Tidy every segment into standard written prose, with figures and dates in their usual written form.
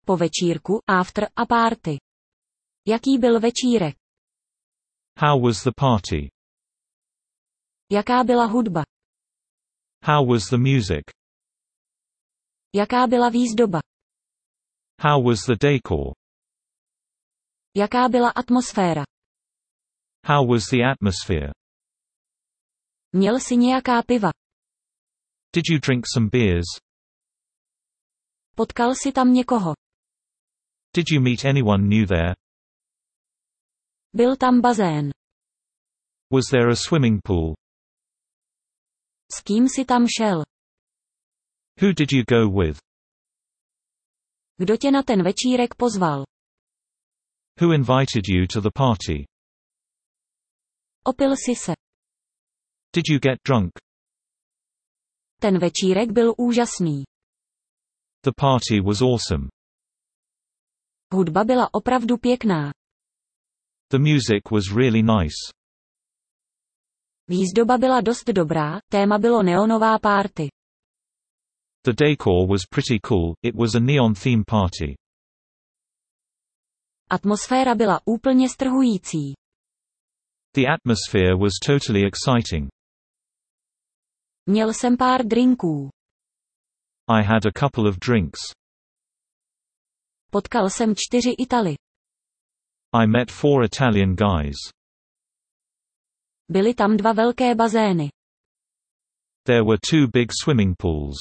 Po večírku, after a party. Jaký byl večírek? How was the party? Jaká byla hudba? How was the music? Jaká byla výzdoba? How was the decor? Jaká byla atmosféra? How was the atmosphere? Měl jsi nějaká piva? Did you drink some beers? Potkal jsi tam někoho? Did you meet anyone new there? Byl tam bazén. Was there a swimming pool? S kým jsi tam šel? Who did you go with? Kdo tě na ten večírek pozval? Who invited you to the party? Opil jsi se. Did you get drunk? Ten večírek byl úžasný. The party was awesome. Hudba byla opravdu pěkná. The music was really nice. Výzdoba byla dost dobrá, téma bylo neonová party. The decor was pretty cool, it was a neon theme party. Atmosféra byla úplně strhující. The atmosphere was totally exciting. Měl jsem pár drinků. I had a couple of drinks. Potkal jsem 4 Italy. I met 4 Italian guys. Byly tam 2 velké bazény. There were 2 big swimming pools.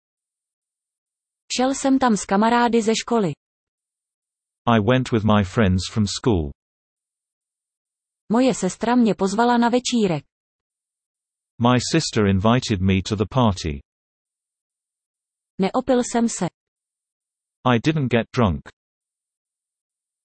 Šel jsem tam s kamarády ze školy. I went with my friends from school. Moje sestra mě pozvala na večírek. My sister invited me to the party. Neopil jsem se. I didn't get drunk.